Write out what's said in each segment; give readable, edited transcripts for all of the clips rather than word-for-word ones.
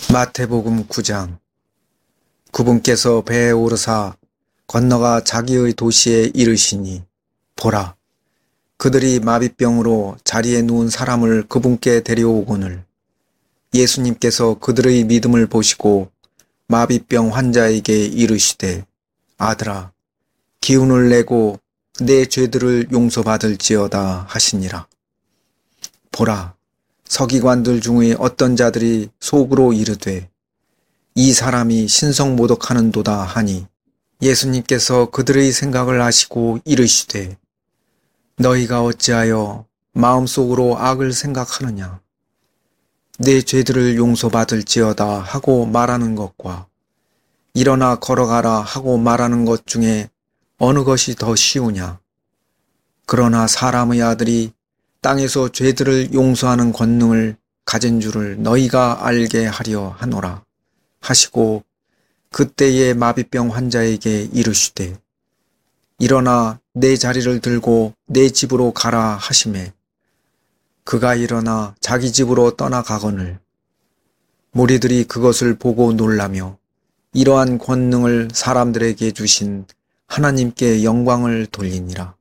마태복음 9장. 그분께서 배에 오르사 건너가 자기의 도시에 이르시니 보라, 그들이 마비병으로 자리에 누운 사람을 그분께 데려오거늘 예수님께서 그들의 믿음을 보시고 마비병 환자에게 이르시되 아들아, 기운을 내고 내 죄들을 용서받을지어다 하시니라. 보라, 서기관들 중의 어떤 자들이 속으로 이르되 이 사람이 신성모독하는도다 하니 예수님께서 그들의 생각을 아시고 이르시되 너희가 어찌하여 마음속으로 악을 생각하느냐. 내 죄들을 용서받을지어다 하고 말하는 것과 일어나 걸어가라 하고 말하는 것 중에 어느 것이 더 쉬우냐. 그러나 사람의 아들이 땅에서 죄들을 용서하는 권능을 가진 줄을 너희가 알게 하려 하노라 하시고 그때의 마비병 환자에게 이르시되 일어나 내 자리를 들고 내 집으로 가라 하시매 그가 일어나 자기 집으로 떠나가거늘 무리들이 그것을 보고 놀라며 이러한 권능을 사람들에게 주신 하나님께 영광을 돌리니라.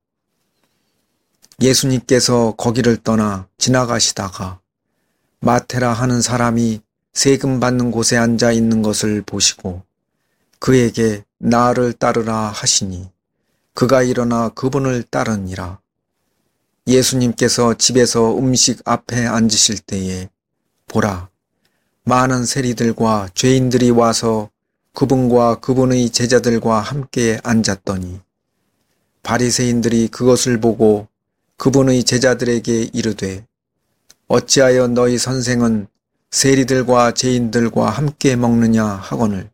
예수님께서 거기를 떠나 지나가시다가 마테라 하는 사람이 세금 받는 곳에 앉아 있는 것을 보시고 그에게 나를 따르라 하시니 그가 일어나 그분을 따르니라. 예수님께서 집에서 음식 앞에 앉으실 때에 보라, 많은 세리들과 죄인들이 와서 그분과 그분의 제자들과 함께 앉았더니 바리새인들이 그것을 보고 그분의 제자들에게 이르되 어찌하여 너희 선생은 세리들과 죄인들과 함께 먹느냐 하거늘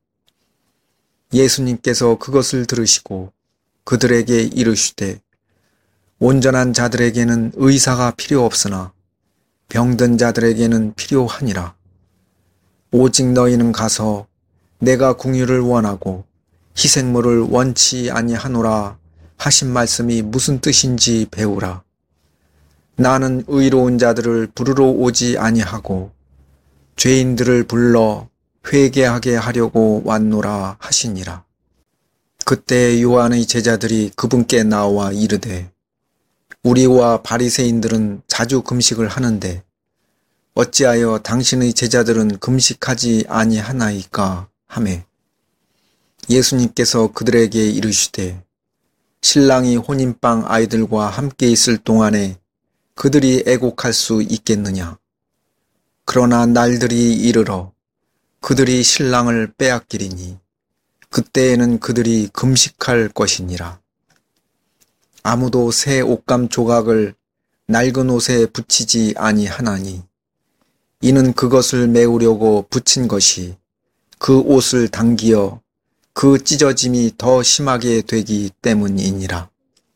예수님께서 그것을 들으시고 그들에게 이르시되 온전한 자들에게는 의사가 필요 없으나 병든 자들에게는 필요하니라. 오직 너희는 가서 내가 궁유를 원하고 희생물을 원치 아니하노라 하신 말씀이 무슨 뜻인지 배우라. 나는 의로운 자들을 부르러 오지 아니하고 죄인들을 불러 회개하게 하려고 왔노라 하시니라. 그때 요한의 제자들이 그분께 나와 이르되 우리와 바리새인들은 자주 금식을 하는데 어찌하여 당신의 제자들은 금식하지 아니하나이까 하매 예수님께서 그들에게 이르시되 신랑이 혼인방 아이들과 함께 있을 동안에 그들이 애곡할 수 있겠느냐. 그러나 날들이 이르러 그들이 신랑을 빼앗기리니 그때에는 그들이 금식할 것이니라. 아무도 새 옷감 조각을 낡은 옷에 붙이지 아니하나니 이는 그것을 메우려고 붙인 것이 그 옷을 당기어 그 찢어짐이 더 심하게 되기 때문이니라.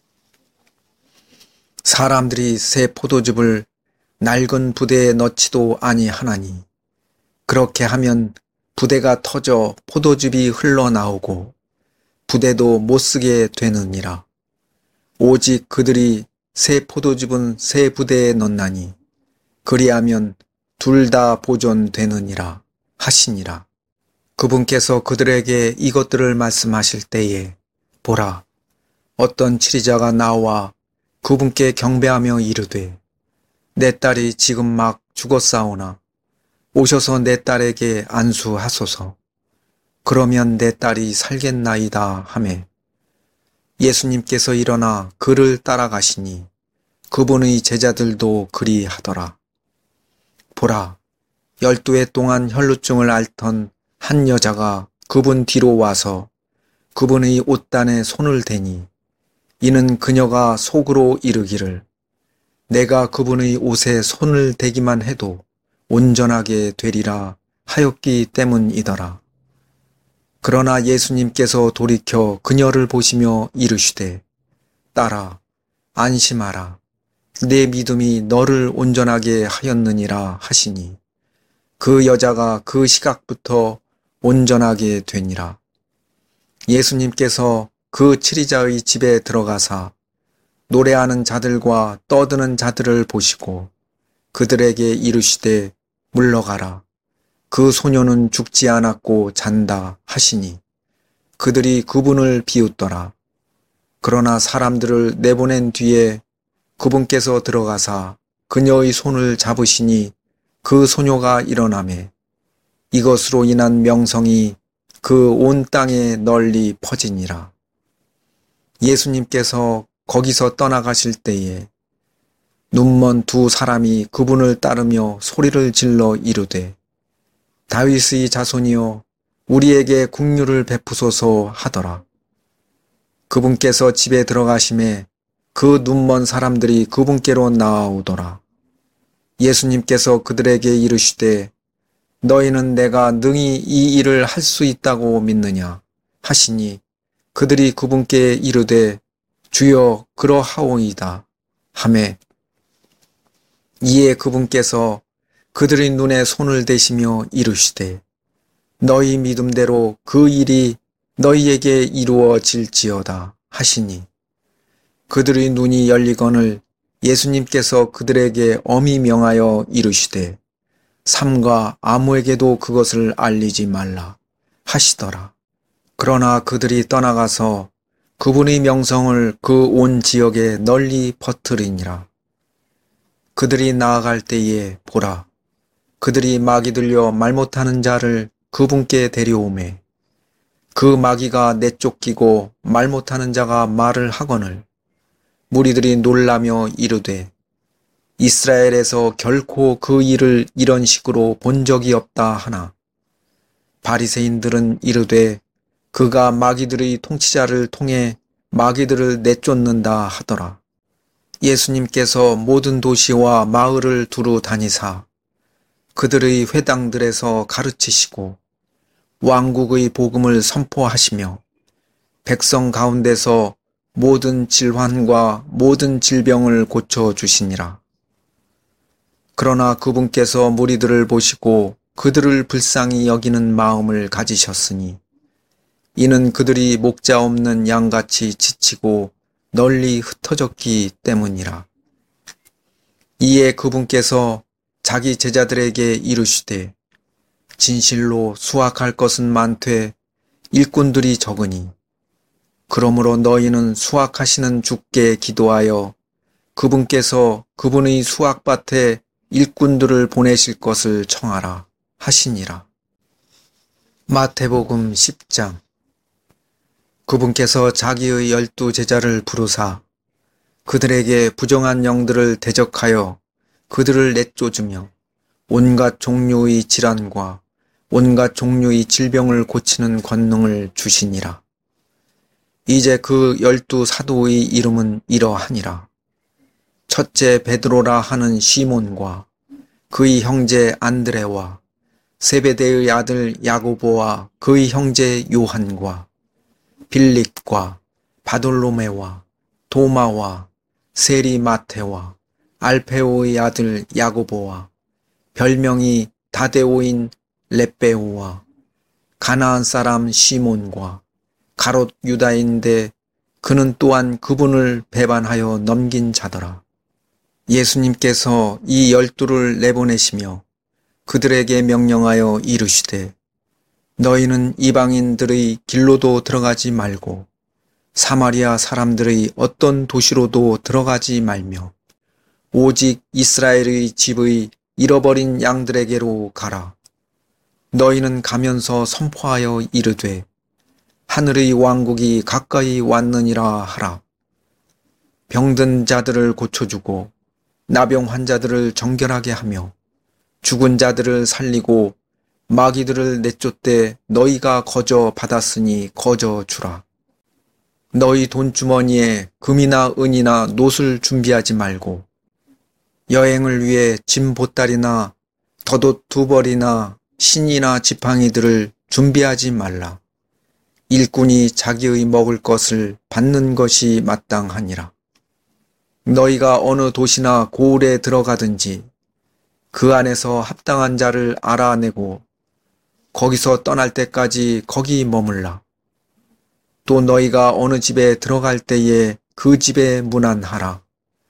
사람들이 새 포도즙을 낡은 부대에 넣지도 아니하나니 그렇게 하면 부대가 터져 포도즙이 흘러나오고 부대도 못쓰게 되느니라. 오직 그들이 새 포도즙은 새 부대에 넣나니 그리하면 둘 다 보존되느니라 하시니라. 그분께서 그들에게 이것들을 말씀하실 때에 보라, 어떤 치리자가 나와 그분께 경배하며 이르되 내 딸이 지금 막 죽었사오나 오셔서 내 딸에게 안수하소서. 그러면 내 딸이 살겠나이다 하매 예수님께서 일어나 그를 따라가시니 그분의 제자들도 그리하더라. 보라, 12해 동안 혈루증을 앓던 한 여자가 그분 뒤로 와서 그분의 옷단에 손을 대니 이는 그녀가 속으로 이르기를 내가 그분의 옷에 손을 대기만 해도 온전하게 되리라 하였기 때문이더라. 그러나 예수님께서 돌이켜 그녀를 보시며 이르시되 딸아, 안심하라. 내 믿음이 너를 온전하게 하였느니라 하시니 그 여자가 그 시각부터 온전하게 되니라. 예수님께서 그 치리자의 집에 들어가사 노래하는 자들과 떠드는 자들을 보시고 그들에게 이르시되 물러가라. 그 소녀는 죽지 않았고 잔다 하시니 그들이 그분을 비웃더라. 그러나 사람들을 내보낸 뒤에 그분께서 들어가사 그녀의 손을 잡으시니 그 소녀가 일어나매 이것으로 인한 명성이 그 온 땅에 널리 퍼지니라. 예수님께서 거기서 떠나가실 때에 눈먼 두 사람이 그분을 따르며 소리를 질러 이르되 다윗의 자손이여 우리에게 긍휼을 베푸소서 하더라. 그분께서 집에 들어가심에 그 눈먼 사람들이 그분께로 나아오더라. 예수님께서 그들에게 이르시되 너희는 내가 능히 이 일을 할 수 있다고 믿느냐 하시니 그들이 그분께 이르되 주여 그러하오이다 하매 이에 그분께서 그들의 눈에 손을 대시며 이르시되 너희 믿음대로 그 일이 너희에게 이루어질지어다 하시니 그들의 눈이 열리거늘 예수님께서 그들에게 엄히 명하여 이르시되 삼가 아무에게도 그것을 알리지 말라 하시더라. 그러나 그들이 떠나가서 그분의 명성을 그 온 지역에 널리 퍼뜨리니라. 그들이 나아갈 때에 보라 그들이 마귀 들려 말 못하는 자를 그분께 데려오매 그 마귀가 내쫓기고 말 못하는 자가 말을 하거늘 무리들이 놀라며 이르되 이스라엘에서 결코 그 일을 이런 식으로 본 적이 없다 하나 바리새인들은 이르되 그가 마귀들의 통치자를 통해 마귀들을 내쫓는다 하더라. 예수님께서 모든 도시와 마을을 두루 다니사 그들의 회당들에서 가르치시고 왕국의 복음을 선포하시며 백성 가운데서 모든 질환과 모든 질병을 고쳐주시니라. 그러나 그분께서 무리들을 보시고 그들을 불쌍히 여기는 마음을 가지셨으니 이는 그들이 목자 없는 양같이 지치고 널리 흩어졌기 때문이라. 이에 그분께서 자기 제자들에게 이르시되 진실로 수확할 것은 많되 일꾼들이 적으니 그러므로 너희는 수확하시는 주께 기도하여 그분께서 그분의 수확밭에 일꾼들을 보내실 것을 청하라 하시니라. 마태복음 10장. 그분께서 자기의 12 제자를 부르사 그들에게 부정한 영들을 대적하여 그들을 내쫓으며 온갖 종류의 질환과 온갖 종류의 질병을 고치는 권능을 주시니라. 이제 그 12 사도의 이름은 이러하니라. 첫째 베드로라 하는 시몬과 그의 형제 안드레와 세베대의 아들 야고보와 그의 형제 요한과 빌립과 바돌로메와 도마와 세리 마테와 알페오의 아들 야고보와 별명이 다데오인 렙베오와 가나안 사람 시몬과 가롯 유다인데 그는 또한 그분을 배반하여 넘긴 자더라. 예수님께서 이 12를 내보내시며 그들에게 명령하여 이르시되 너희는 이방인들의 길로도 들어가지 말고 사마리아 사람들의 어떤 도시로도 들어가지 말며 오직 이스라엘의 집의 잃어버린 양들에게로 가라. 너희는 가면서 선포하여 이르되 하늘의 왕국이 가까이 왔느니라 하라. 병든 자들을 고쳐주고 나병 환자들을 정결하게 하며 죽은 자들을 살리고 마귀들을 내쫓되 너희가 거저 받았으니 거저 주라. 너희 돈주머니에 금이나 은이나 놋을 준비하지 말고 여행을 위해 짐 보따리나 덧옷 2벌이나 신이나 지팡이들을 준비하지 말라. 일꾼이 자기의 먹을 것을 받는 것이 마땅하니라. 너희가 어느 도시나 고을에 들어가든지 그 안에서 합당한 자를 알아내고 거기서 떠날 때까지 거기 머물라. 또 너희가 어느 집에 들어갈 때에 그 집에 문안하라.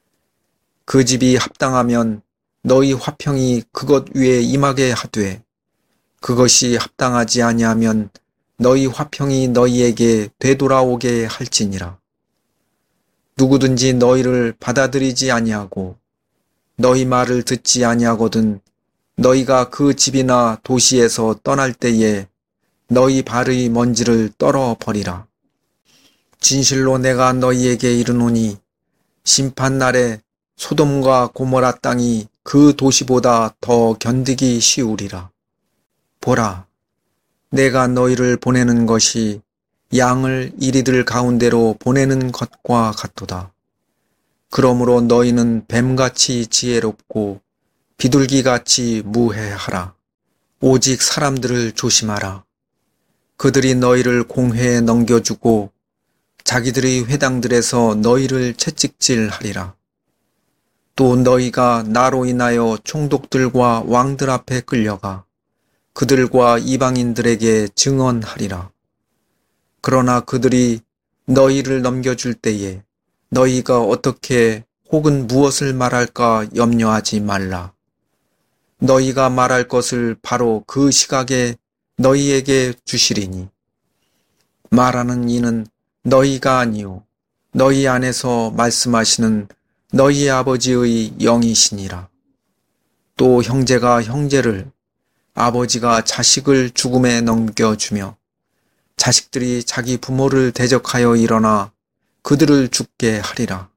그 집이 합당하면 너희 화평이 그것 위에 임하게 하되 그것이 합당하지 아니하면 너희 화평이 너희에게 되돌아오게 할지니라. 누구든지 너희를 받아들이지 아니하고 너희 말을 듣지 아니하거든 너희가 그 집이나 도시에서 떠날 때에 너희 발의 먼지를 떨어버리라. 진실로 내가 너희에게 이르노니 심판날에 소돔과 고모라 땅이 그 도시보다 더 견디기 쉬우리라. 보라, 내가 너희를 보내는 것이 양을 이리들 가운데로 보내는 것과 같도다. 그러므로 너희는 뱀같이 지혜롭고 비둘기같이 무해하라. 오직 사람들을 조심하라. 그들이 너희를 공회에 넘겨주고 자기들의 회당들에서 너희를 채찍질하리라. 또 너희가 나로 인하여 총독들과 왕들 앞에 끌려가 그들과 이방인들에게 증언하리라. 그러나 그들이 너희를 넘겨줄 때에 너희가 어떻게 혹은 무엇을 말할까 염려하지 말라. 너희가 말할 것을 바로 그 시각에 너희에게 주시리니 말하는 이는 너희가 아니요 너희 안에서 말씀하시는 너희 아버지의 영이시니라. 또 형제가 형제를 아버지가 자식을 죽음에 넘겨주며 자식들이 자기 부모를 대적하여 일어나 그들을 죽게 하리라.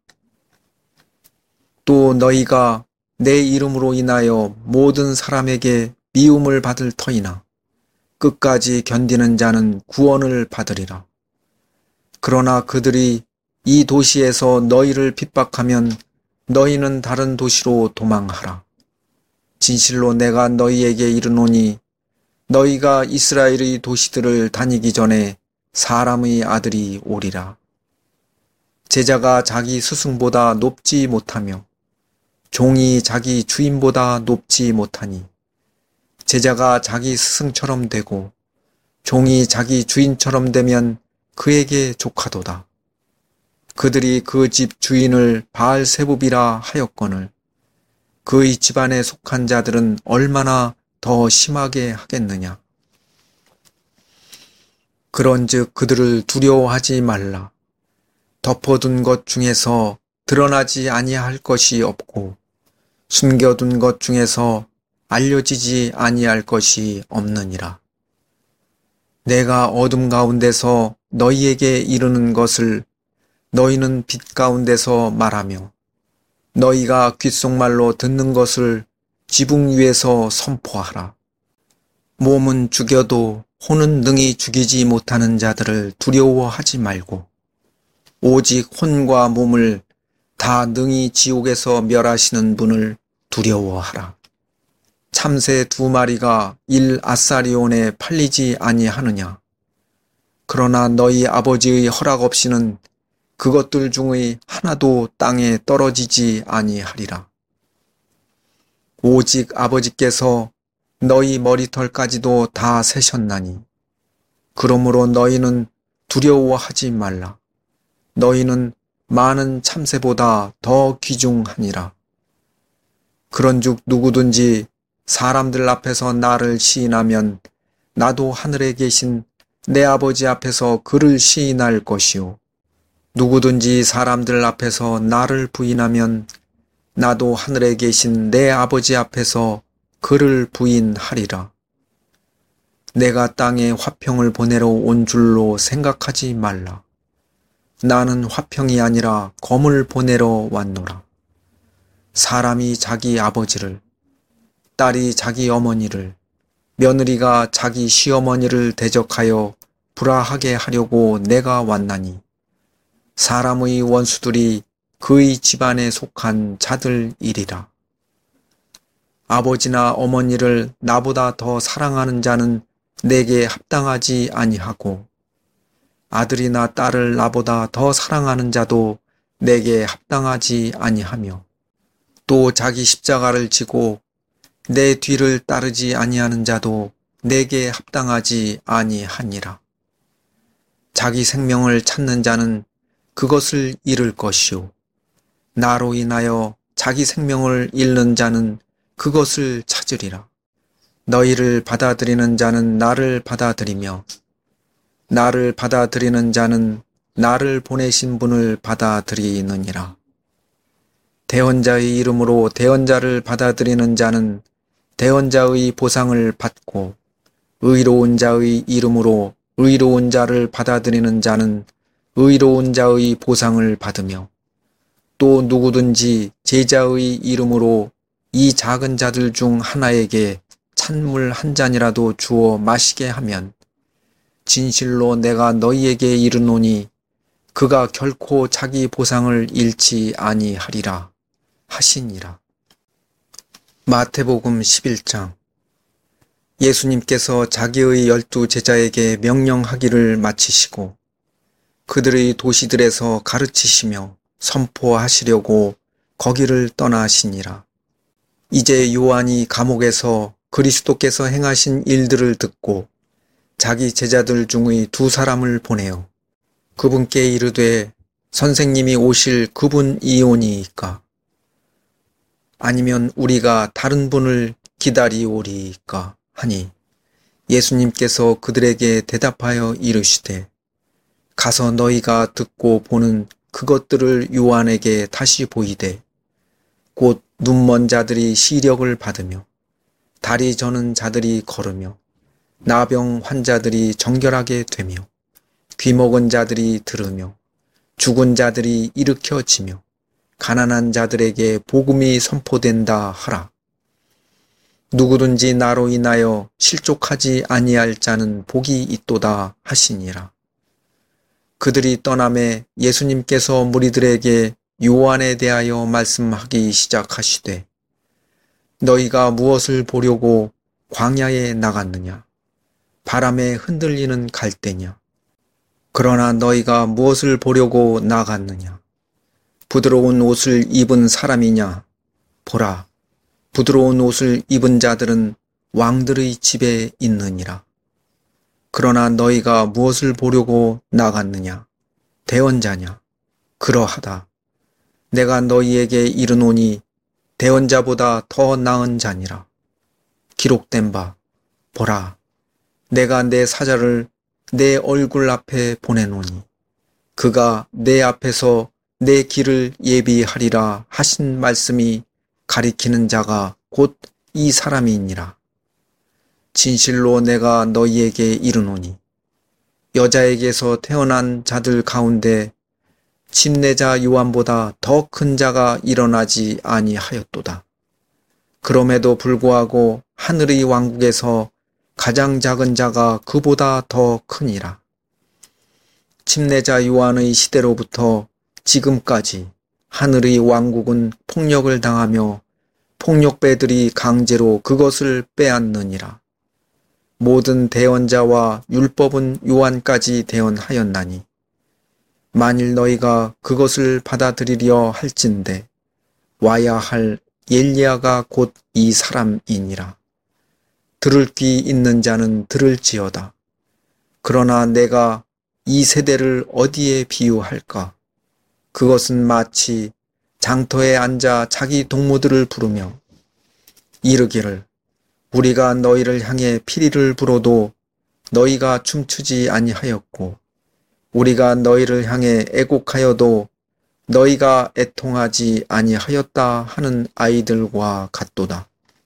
또 너희가 내 이름으로 인하여 모든 사람에게 미움을 받을 터이나 끝까지 견디는 자는 구원을 받으리라. 그러나 그들이 이 도시에서 너희를 핍박하면 너희는 다른 도시로 도망하라. 진실로 내가 너희에게 이르노니 너희가 이스라엘의 도시들을 다니기 전에 사람의 아들이 오리라. 제자가 자기 스승보다 높지 못하며 종이 자기 주인보다 높지 못하니 제자가 자기 스승처럼 되고 종이 자기 주인처럼 되면 그에게 족하도다. 그들이 그 집 주인을 바알세붑이라 하였거늘 그의 집안에 속한 자들은 얼마나 더 심하게 하겠느냐. 그런즉 그들을 두려워하지 말라. 덮어둔 것 중에서 드러나지 아니할 것이 없고 숨겨둔 것 중에서 알려지지 아니할 것이 없느니라. 내가 어둠 가운데서 너희에게 이르는 것을 너희는 빛 가운데서 말하며 너희가 귓속말로 듣는 것을 지붕 위에서 선포하라. 몸은 죽여도 혼은 능히 죽이지 못하는 자들을 두려워하지 말고 오직 혼과 몸을 다 능히 지옥에서 멸하시는 분을 두려워하라. 참새 2마리가 1아사리온에 팔리지 아니하느냐. 그러나 너희 아버지의 허락 없이는 그것들 중의 하나도 땅에 떨어지지 아니하리라. 오직 아버지께서 너희 머리털까지도 다 세셨나니 그러므로 너희는 두려워하지 말라. 너희는 많은 참새보다 더 귀중하니라. 그런즉 누구든지 사람들 앞에서 나를 시인하면 나도 하늘에 계신 내 아버지 앞에서 그를 시인할 것이요 누구든지 사람들 앞에서 나를 부인하면 나도 하늘에 계신 내 아버지 앞에서 그를 부인하리라. 내가 땅에 화평을 보내러 온 줄로 생각하지 말라. 나는 화평이 아니라 검을 보내러 왔노라. 사람이 자기 아버지를, 딸이 자기 어머니를, 며느리가 자기 시어머니를 대적하여 불화하게 하려고 내가 왔나니 사람의 원수들이 그의 집안에 속한 자들이리라. 아버지나 어머니를 나보다 더 사랑하는 자는 내게 합당하지 아니하고 아들이나 딸을 나보다 더 사랑하는 자도 내게 합당하지 아니하며 또 자기 십자가를 지고 내 뒤를 따르지 아니하는 자도 내게 합당하지 아니하니라. 자기 생명을 찾는 자는 그것을 잃을 것이요 나로 인하여 자기 생명을 잃는 자는 그것을 찾으리라. 너희를 받아들이는 자는 나를 받아들이며 나를 받아들이는 자는 나를 보내신 분을 받아들이느니라. 대언자의 이름으로 대언자를 받아들이는 자는 대언자의 보상을 받고 의로운 자의 이름으로 의로운 자를 받아들이는 자는 의로운 자의 보상을 받으며 또 누구든지 제자의 이름으로 이 작은 자들 중 하나에게 찬물 한 잔이라도 주어 마시게 하면 진실로 내가 너희에게 이르노니 그가 결코 자기 보상을 잃지 아니하리라 하시니라. 마태복음 11장. 예수님께서 자기의 12 제자에게 명령하기를 마치시고 그들의 도시들에서 가르치시며 선포하시려고 거기를 떠나시니라. 이제 요한이 감옥에서 그리스도께서 행하신 일들을 듣고 자기 제자들 중의 2 사람을 보내어 그분께 이르되 선생님이 오실 그분이오니이까 아니면 우리가 다른 분을 기다리오리이까 하니 예수님께서 그들에게 대답하여 이르시되 가서 너희가 듣고 보는 그것들을 요한에게 다시 보이되 곧 눈먼 자들이 시력을 받으며 다리 저는 자들이 걸으며 나병 환자들이 정결하게 되며 귀먹은 자들이 들으며 죽은 자들이 일으켜지며 가난한 자들에게 복음이 선포된다 하라. 누구든지 나로 인하여 실족하지 아니할 자는 복이 있도다 하시니라. 그들이 떠나매 예수님께서 무리들에게 요한에 대하여 말씀하기 시작하시되 너희가 무엇을 보려고 광야에 나갔느냐? 바람에 흔들리는 갈대냐? 그러나 너희가 무엇을 보려고 나갔느냐? 부드러운 옷을 입은 사람이냐? 보라, 부드러운 옷을 입은 자들은 왕들의 집에 있느니라. 그러나 너희가 무엇을 보려고 나갔느냐? 대언자냐? 그러하다. 내가 너희에게 이르노니 대언자보다 더 나은 자니라. 기록된 바, 보라, 내가 내 사자를 내 얼굴 앞에 보내노니 그가 내 앞에서 내 길을 예비하리라 하신 말씀이 가리키는 자가 곧 이 사람이니라. 진실로 내가 너희에게 이르노니 여자에게서 태어난 자들 가운데 침례자 요한보다 더 큰 자가 일어나지 아니하였도다. 그럼에도 불구하고 하늘의 왕국에서 가장 작은 자가 그보다 더 크니라. 침례자 요한의 시대로부터 지금까지 하늘의 왕국은 폭력을 당하며 폭력배들이 강제로 그것을 빼앗느니라. 모든 대언자와 율법은 요한까지 대언하였나니 만일 너희가 그것을 받아들이려 할진대 와야 할 엘리야가 곧 이 사람이니라. 들을 귀 있는 자는 들을지어다. 그러나 내가 이 세대를 어디에 비유할까? 그것은 마치 장터에 앉아 자기 동무들을 부르며 이르기를 우리가 너희를 향해 피리를 불어도 너희가 춤추지 아니하였고 우리가 너희를 향해 애곡하여도 너희가 애통하지 아니하였다 하는 아이들과 같도다.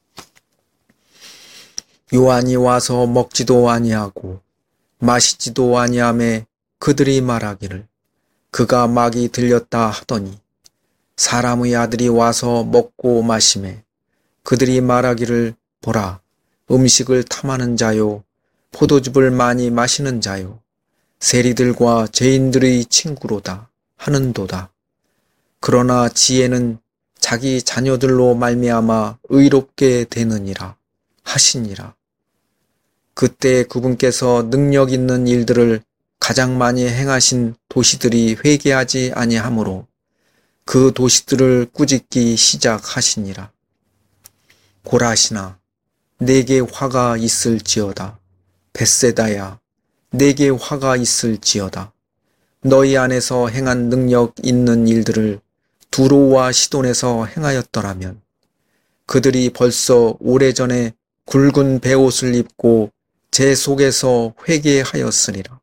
요한이 와서 먹지도 아니하고 마시지도 아니하매 그들이 말하기를 그가 막이 들렸다 하더니 사람의 아들이 와서 먹고 마시매 그들이 말하기를 보라 음식을 탐하는 자요 포도즙을 많이 마시는 자요 세리들과 죄인들의 친구로다 하는도다. 그러나 지혜는 자기 자녀들로 말미암아 의롭게 되느니라 하시니라. 그때 그분께서 능력 있는 일들을 가장 많이 행하신 도시들이 회개하지 아니하므로 그 도시들을 꾸짖기 시작하시니라. 고라시나 내게 화가 있을지어다. 벳세다야 내게 화가 있을지어다. 너희 안에서 행한 능력 있는 일들을 두로와 시돈에서 행하였더라면 그들이 벌써 오래전에 굵은 베옷을 입고 제 속에서 회개하였으리라.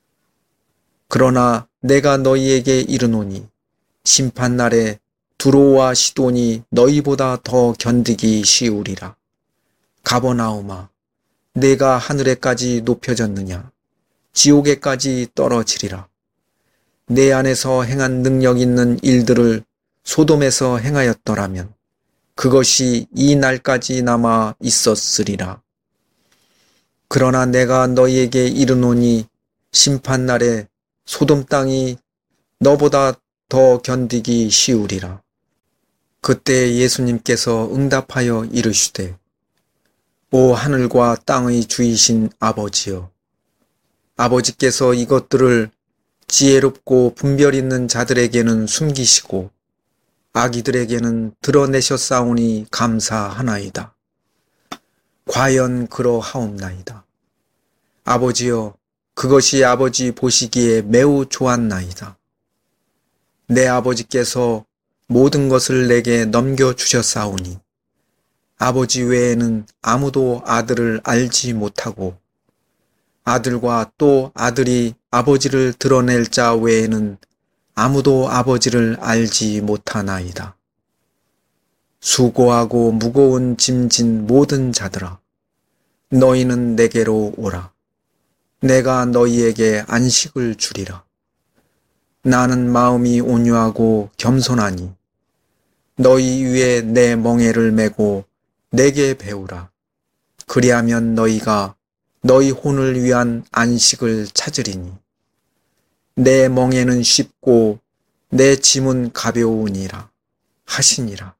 그러나 내가 너희에게 이르노니 심판날에 두로와 시돈이 너희보다 더 견디기 쉬우리라. 가버나움아, 내가 하늘에까지 높여졌느냐? 지옥에까지 떨어지리라. 내 안에서 행한 능력 있는 일들을 소돔에서 행하였더라면 그것이 이 날까지 남아 있었으리라. 그러나 내가 너희에게 이르노니 심판날에 소돔 땅이 너보다 더 견디기 쉬우리라. 그때 예수님께서 응답하여 이르시되 오 하늘과 땅의 주이신 아버지여, 아버지께서 이것들을 지혜롭고 분별 있는 자들에게는 숨기시고 아기들에게는 드러내셨사오니 감사하나이다. 과연 그러하옵나이다. 아버지여, 그것이 아버지 보시기에 매우 좋았나이다. 내 아버지께서 모든 것을 내게 넘겨주셨사오니 아버지 외에는 아무도 아들을 알지 못하고 아들과 또 아들이 아버지를 드러낼 자 외에는 아무도 아버지를 알지 못하나이다. 수고하고 무거운 짐진 모든 자들아, 너희는 내게로 오라. 내가 너희에게 안식을 주리라. 나는 마음이 온유하고 겸손하니 너희 위에 내 멍에를 메고 내게 배우라. 그리하면 너희가 너희 혼을 위한 안식을 찾으리니 내 멍에는 쉽고 내 짐은 가벼우니라 하시니라.